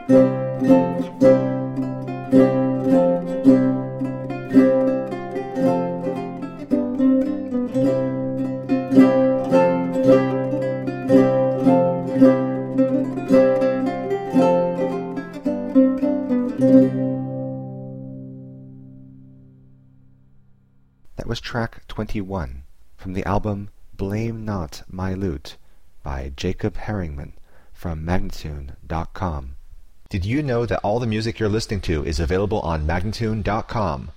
That was track 21 from the album Blame Not My Lute by Jacob Herringman from Magnatune.com. Did you know that all the music you're listening to is available on Magnatune.com?